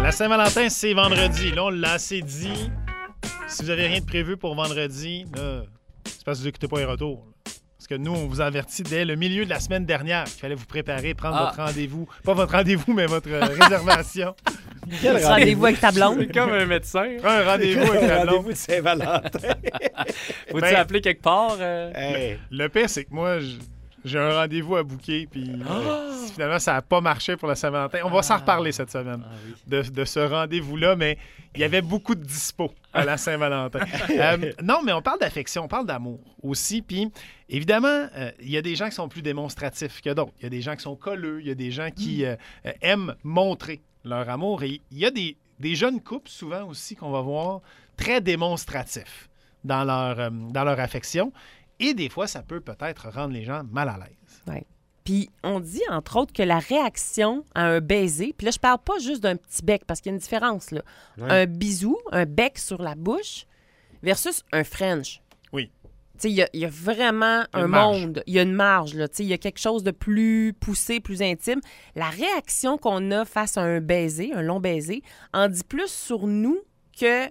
La Saint-Valentin, c'est vendredi. Là, on l'a assez dit. Si vous avez rien de prévu pour vendredi, là, c'est parce que vous n'écoutez pas les retours. Parce que nous, on vous avertit dès le milieu de la semaine dernière qu'il fallait vous préparer, prendre votre rendez-vous. Pas votre rendez-vous, mais votre réservation. Quel rendez-vous avec ta blonde? C'est comme un médecin. Un rendez-vous avec la blonde. Rendez-vous de Saint-Valentin. Faut-tu Ben, appeler quelque part? Hey. Le pire, c'est que moi, j'ai un rendez-vous à booker, puis finalement, ça n'a pas marché pour la Saint-Valentin. On va s'en reparler cette semaine de ce rendez-vous-là, mais il y avait beaucoup de dispo à la Saint-Valentin. Non, mais on parle d'affection, on parle d'amour aussi, puis évidemment, il y a des gens qui sont plus démonstratifs que d'autres. Il y a des gens qui sont colleux, il y a des gens qui aiment montrer leur amour, et il y a des jeunes couples, souvent aussi, qu'on va voir très démonstratifs dans leur affection. Et des fois, ça peut peut-être rendre les gens mal à l'aise. Oui. Puis on dit, entre autres, que la réaction à un baiser, puis là, je parle pas juste d'un petit bec, parce qu'il y a une différence, là. Ouais. Un bisou, un bec sur la bouche, versus un French. Oui. Tu sais, il y a vraiment un marge. monde, il y a une marge, là. Tu sais, il y a quelque chose de plus poussé, plus intime. La réaction qu'on a face à un baiser, un long baiser, en dit plus sur nous que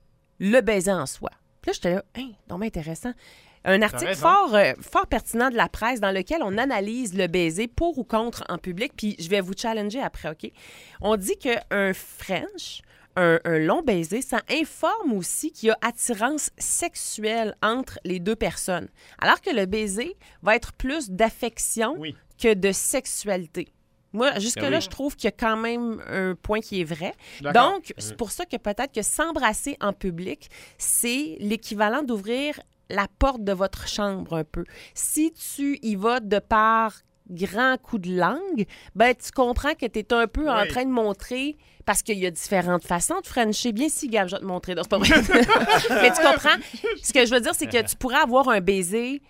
le baiser en soi. Puis là, j'étais là, donc intéressant. Un article fort pertinent de la presse dans lequel on analyse le baiser pour ou contre en public, puis je vais vous challenger après, OK? On dit qu'un French, un long baiser, ça informe aussi qu'il y a attirance sexuelle entre les deux personnes, alors que le baiser va être plus d'affection que de sexualité. Moi, jusque-là, je trouve qu'il y a quand même un point qui est vrai. D'accord. Donc, c'est pour ça que peut-être que s'embrasser en public, c'est l'équivalent d'ouvrir la porte de votre chambre un peu. Si tu y vas de par grand coup de langue, ben tu comprends que tu es un peu en train de montrer, parce qu'il y a différentes façons de frencher. Bien si, Gab, je vais te montrer. Non, c'est pas vrai. Mais tu comprends? Ce que je veux dire, c'est que tu pourrais avoir un baiser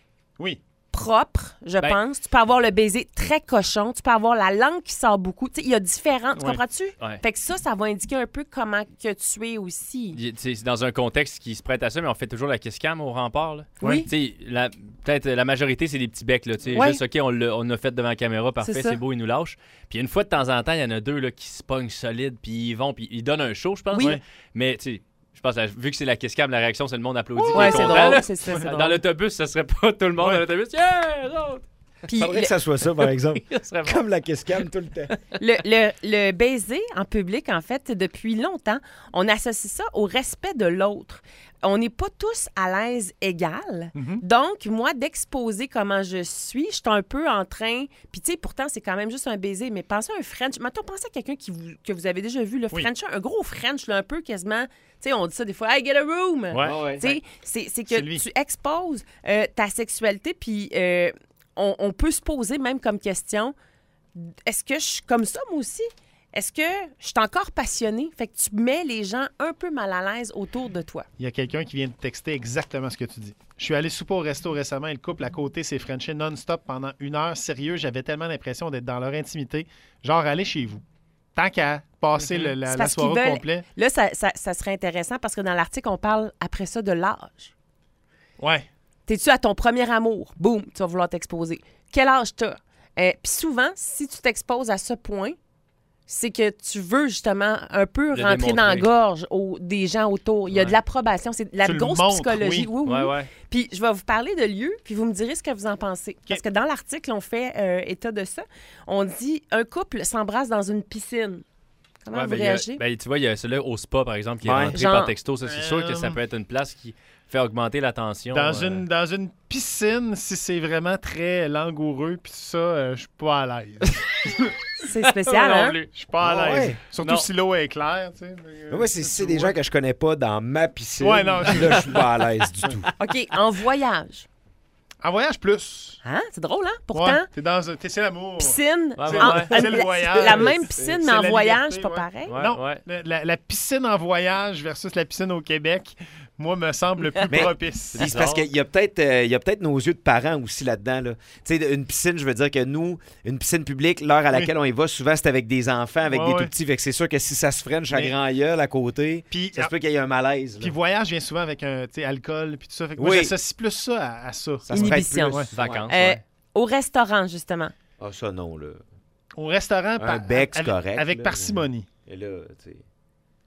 propre, je pense. Tu peux avoir le baiser très cochon. Tu peux avoir la langue qui sort beaucoup. Tu sais, il y a différentes... Tu comprends-tu? Ouais. Fait que ça va indiquer un peu comment que tu es aussi. C'est dans un contexte qui se prête à ça, mais on fait toujours la kiss cam au rempart. Là. Oui. Tu sais, peut-être la majorité, c'est des petits becs. Là, tu sais, juste, OK, on a fait devant la caméra, parfait, c'est beau, ils nous lâchent. Puis une fois de temps en temps, il y en a deux là, qui se pognent solide, puis ils vont, puis ils donnent un show, je pense. Oui. Ouais. Mais tu sais, je pense, vu que c'est la kiss cam, la réaction, c'est le monde applaudit. Ouais, puis c'est est content, drôle, là. c'est ça, c'est Dans drôle. l'autobus, ça serait pas tout le monde dans l'autobus. Yeah, les autres! Puis Faudrait que ça soit ça, par exemple. Ça serait bon. Comme la kiss cam tout le temps. le baiser en public, en fait, depuis longtemps, on associe ça au respect de l'autre. On n'est pas tous à l'aise égal. Donc, moi, d'exposer comment je suis, je suis un peu en train... Puis, tu sais, pourtant, c'est quand même juste un baiser, mais pensez à un French. Maintenant, pensez à quelqu'un que vous avez déjà vu, le French, un gros French, là, un peu quasiment... Tu sais, on dit ça des fois, « Hey, get a room! Ouais. Tu sais, c'est que tu exposes ta sexualité, puis on peut se poser même comme question, est-ce que je suis comme ça, moi aussi? Est-ce que je suis encore passionnée? Fait que tu mets les gens un peu mal à l'aise autour de toi. Il y a quelqu'un qui vient de texter exactement ce que tu dis. Je suis allé souper au resto récemment et le couple à côté s'est frenché non-stop pendant 1 heure. Sérieux, j'avais tellement l'impression d'être dans leur intimité. Genre, allez chez vous. Tant qu'à passer la soirée au complet. Là, ça serait intéressant parce que dans l'article, on parle après ça de l'âge. Ouais. T'es-tu à ton premier amour? Boum, tu vas vouloir t'exposer. Quel âge t'as? Puis souvent, si tu t'exposes à ce point, c'est que tu veux justement un peu rentrer dans la gorge des gens autour. Il y a de l'approbation. C'est de la grosse psychologie. Oui. Ouais. Puis je vais vous parler de lieux, puis vous me direz ce que vous en pensez. Parce que dans l'article, on fait état de ça. On dit un couple s'embrasse dans une piscine. Comment vous réagissez? Tu vois, il y a celui-là au spa, par exemple, qui est rentré par texto. Ça, c'est sûr que ça peut être une place qui fait augmenter la tension. Dans une piscine, si c'est vraiment très langoureux, puis ça, je suis pas à l'aise. C'est spécial, hein? Je suis pas à l'aise. Ouais. Surtout si l'eau est claire, tu sais. Moi, c'est des gens que je connais pas dans ma piscine. Ouais, non. Là, je suis pas à l'aise du tout. OK, en voyage. En voyage plus. Hein? C'est drôle, hein? Pourtant, Ouais, c'est l'amour. piscine, C'est le voyage. la même piscine, mais en la voyage, liberté, pas ouais. pareil. Ouais, Non, ouais. La piscine en voyage versus la piscine au Québec, moi, me semble le plus Mais- propice. C'est parce qu'il y a peut-être nos yeux de parents aussi là-dedans. Là. Tu sais, une piscine, je veux dire que nous, une piscine publique, l'heure à laquelle on y va, souvent, c'est avec des enfants, avec des tout petits. Fait que c'est sûr que si ça se frenche à grand gueule à côté, Puis, ça se peut qu'il y ait un malaise. là. Puis voyage vient souvent avec un alcool puis tout ça. Fait que moi, Oui. j'associe plus ça à ça. Ça se prête Inhibition. plus. Ouais. Vacances, ouais. Au restaurant, justement. Ah, ça, non, là. Au restaurant, Un bec, c'est correct. avec là. parcimonie. Et là, tu sais.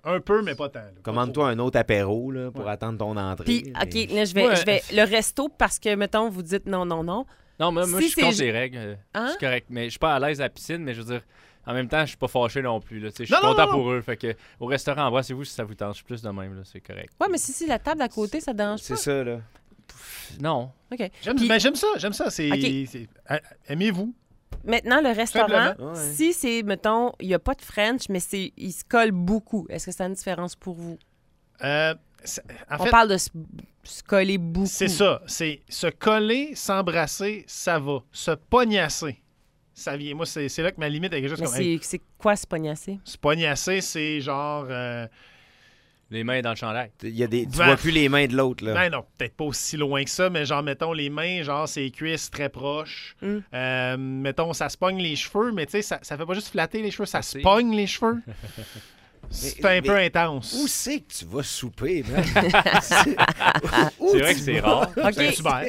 Un peu, mais pas tant. Là. Commande-toi un autre apéro là, pour attendre ton entrée. Puis, OK, là, je vais... Le resto, parce que, mettons, vous dites non. Non, moi je suis contre les règles. Hein? C'est correct. Mais je suis pas à l'aise à la piscine, mais je veux dire, en même temps, je suis pas fâché non plus. Là. Je suis content pour eux. Fait que, au restaurant, embrassez-vous si ça vous tente. Je suis plus de même. Là, c'est correct. Ouais, mais si la table à côté, ça dérange pas. C'est ça, là. Non. OK. J'aime ça. Aimez-vous. Maintenant, le restaurant, si c'est, mettons, il n'y a pas de French, mais il se colle beaucoup, est-ce que ça a une différence pour vous? On parle de se coller beaucoup. C'est ça. C'est se coller, s'embrasser, ça va. Se pognasser, ça vient. Moi, c'est là que ma limite est quelque chose mais comme... c'est quoi se pognasser? Se pognasser, c'est genre... Les mains dans le chandail. Tu vois plus les mains de l'autre, là. Non, peut-être pas aussi loin que ça, mais genre, mettons, les mains, genre, ses cuisses très proches. Mettons, ça se pogne les cheveux, mais tu sais, ça fait pas juste flatter les cheveux, ça se pogne les cheveux. C'est un peu intense. Où c'est que tu vas souper, man? C'est vrai que c'est rare. OK. C'est super.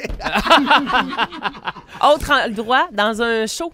Autre endroit, dans un show.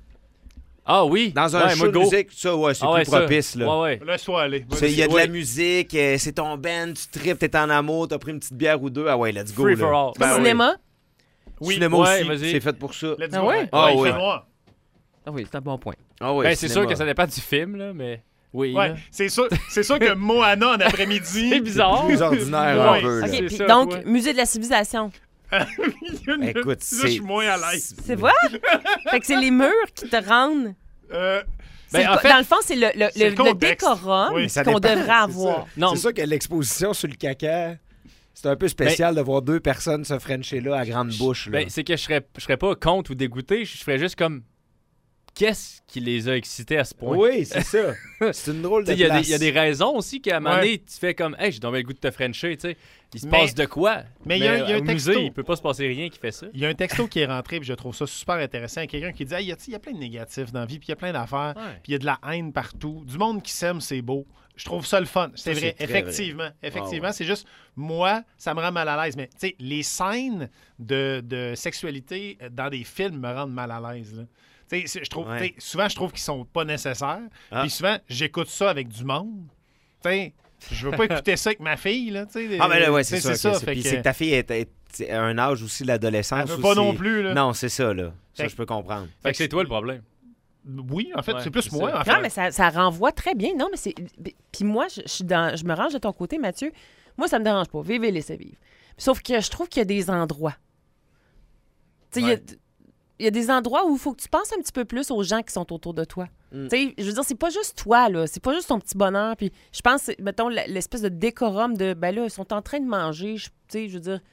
Ah oui. Dans un show de musique, ça, c'est plus propice, là. Ouais. Laisse-toi aller. Il y a de la musique, c'est ton band, tu tripes, t'es en amour, t'as pris une petite bière ou deux. Ah ouais, let's go. Free for all. Cinéma? Oui. Cinéma Ouais, aussi, vas-y. c'est fait pour ça. Let's Ah go. ouais? Ah Il ouais. fait noir. Ah oui, c'est un bon point. Ah ouais, C'est sûr que ça dépend du film, là, mais oui. Ouais, là. c'est sûr que Moana en après-midi... C'est bizarre. plus ordinaire Ouais. un peu, là. OK, C'est puis ça, donc, ouais. musée de la civilisation. Écoute, là, je suis moins à l'aise. C'est vrai? Fait que c'est les murs qui te rendent... En fait, dans le fond, c'est c'est le le contexte. décorum Oui, ça qu'on dépend, devrait avoir. Non, C'est sûr que l'exposition sur le caca, c'est un peu spécial de voir deux personnes se frencher là à grande bouche. Là. c'est que je serais pas contre ou dégoûté, je ferais juste comme qu'est-ce qui les a excités à ce point? Oui, c'est ça. C'est une drôle de Il y place. a des raisons aussi qu'à un moment donné, tu fais comme hey, j'ai donc le goût de te frencher, tu sais. Il se passe de quoi? Mais il y a un au texto. musée, il peut pas se passer rien qui fait ça. Il y a un texto qui est rentré, puis je trouve ça super intéressant. Quelqu'un qui dit il y a plein de négatifs dans la vie, puis il y a plein d'affaires, Ouais. puis il y a de la haine partout. Du monde qui s'aime, c'est beau. Je trouve ça le fun. C'est Ça, vrai. c'est très Effectivement. Effectivement, ouais. c'est juste, moi, ça me rend mal à l'aise. Mais, tu sais, les scènes de sexualité dans des films me rendent mal à l'aise. Là. Tu sais, je trouve, Ouais. souvent, je trouve qu'ils sont pas nécessaires. Ah. Puis souvent, j'écoute ça avec du monde. Tu sais, je veux pas écouter ça avec ma fille. Là, tu sais. Ah, mais là, ouais, Tu sais, c'est ça. fait Puis que- c'est que ta fille est à un âge aussi de l'adolescence. Elle veut où pas non c'est- plus. Là. Non, c'est ça, là. Ça, Fait- je peux comprendre. Fait que c'est toi le problème. Oui, en fait, Ouais, c'est plus c'est moi. ça. En fait. Non, mais ça renvoie très bien. Non, mais c'est. Puis moi, je me range de ton côté, Mathieu. Moi, ça me dérange pas. Vivez, laissez vivre. Sauf que je trouve qu'il y a des endroits. Tu sais, Ouais. il y a des endroits où il faut que tu penses un petit peu plus aux gens qui sont autour de toi. Mm. Tu sais, je veux dire, c'est pas juste toi, là. C'est pas juste ton petit bonheur. Puis je pense, mettons, l'espèce de décorum de, ben là, ils sont en train de manger. Tu sais, je veux dire.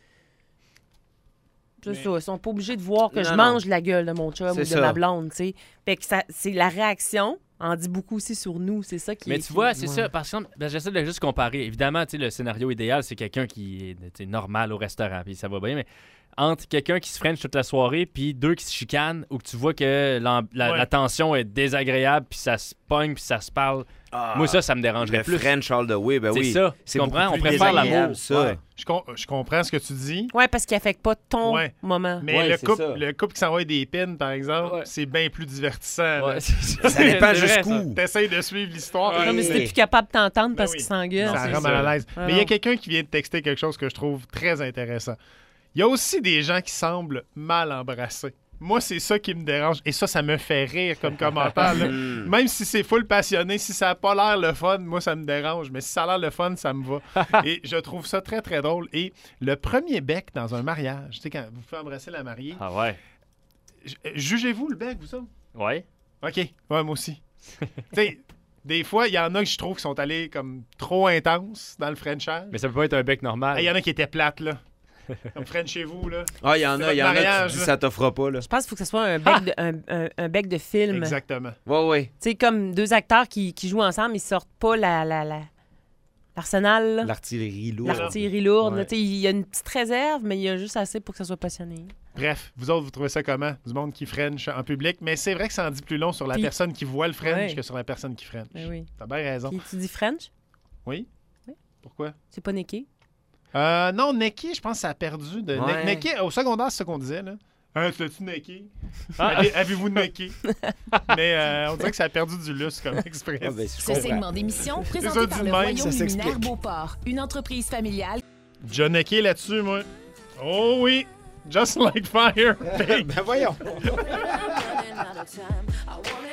C'est Mais- ça. Ils sont pas obligés de voir que Non, je non. mange la gueule de mon chum ou C'est de ça. ma blonde, tu sais. Fait que c'est la réaction en dit beaucoup aussi sur nous. C'est ça qui Mais est- tu vois, qui- c'est ouais. ça. Par exemple, j'essaie de juste comparer. Évidemment, tu sais, le scénario idéal, c'est quelqu'un qui est tu sais, normal au restaurant, puis ça va bien, mais entre quelqu'un qui se french toute la soirée, puis deux qui se chicanent, ou que tu vois que Ouais. la tension est désagréable, puis ça se pogne, puis ça se parle. Ah, Moi, ça me dérangerait le plus. French all the way, ben C'est oui. ça. C'est Tu comprends? beaucoup On plus préfère désagréable, l'amour. ça. Ouais. Je comprends ce que tu dis. Ouais, parce qu'il affecte pas ton Ouais. moment. Mais Ouais, le, c'est couple, ça. le couple qui s'envoie des pins, par exemple, Ouais. c'est bien plus divertissant. Ouais, c'est ça. Ça dépend C'est vrai, jusqu'où. T'essayes de suivre l'histoire. Non, mais Ouais. si t'es plus capable de t'entendre Ben parce oui. qu'ils s'engueulent. Ça c'est rend ça. mal à l'aise. Ah Mais il y a non. quelqu'un qui vient de texter quelque chose que je trouve très intéressant. Il y a aussi des gens qui semblent mal embrassés. Moi, c'est ça qui me dérange. Et ça me fait rire comme commentaire. là. Même si c'est full passionné, si ça n'a pas l'air le fun, moi, ça me dérange. Mais si ça a l'air le fun, ça me va. Et je trouve ça très, très drôle. Et le premier bec dans un mariage, tu sais, quand vous faites embrasser la mariée, Ah ouais. jugez-vous le bec, vous ça? Ouais. OK. Ouais, moi aussi. Tu sais, des fois, il y en a que je trouve qui sont allés comme trop intenses dans le Frenchage. Mais ça peut pas être un bec normal. Il y en a qui étaient plates, là. Comme Frenchez-vous, là. Ah, il y en C'est a, votre tu mariage, dis là. ça t'offre pas, là. Je pense qu'il faut que ce soit un bec, un bec de film. Exactement. Ouais, ouais. Tu sais, comme deux acteurs qui jouent ensemble, ils sortent pas l'arsenal, là. L'artillerie lourde. L'artillerie lourde. Ouais. là. Tu sais, il y a une petite réserve, mais il y a juste assez pour que ça soit passionné. Bref, vous autres, vous trouvez ça comment? Du monde qui French en public. Mais c'est vrai que ça en dit plus long sur la Puis- personne qui voit le French Ouais. que sur la personne qui French. Ben oui. T'as bien raison. Puis tu dis French? Oui? Oui. Pourquoi? C'est pas Nicky? Non, Neki, je pense que ça a perdu. Ouais. Neki, au secondaire, c'est ce qu'on disait, là. T'as-tu necké? Avez-vous necké? Mais on dirait que ça a perdu du lustre comme expression. Ce segment d'émission présenté par le Royaume Luminaire Beauport, une entreprise familiale. John necké là-dessus, moi. Oh oui! Just like fire! Ben voyons!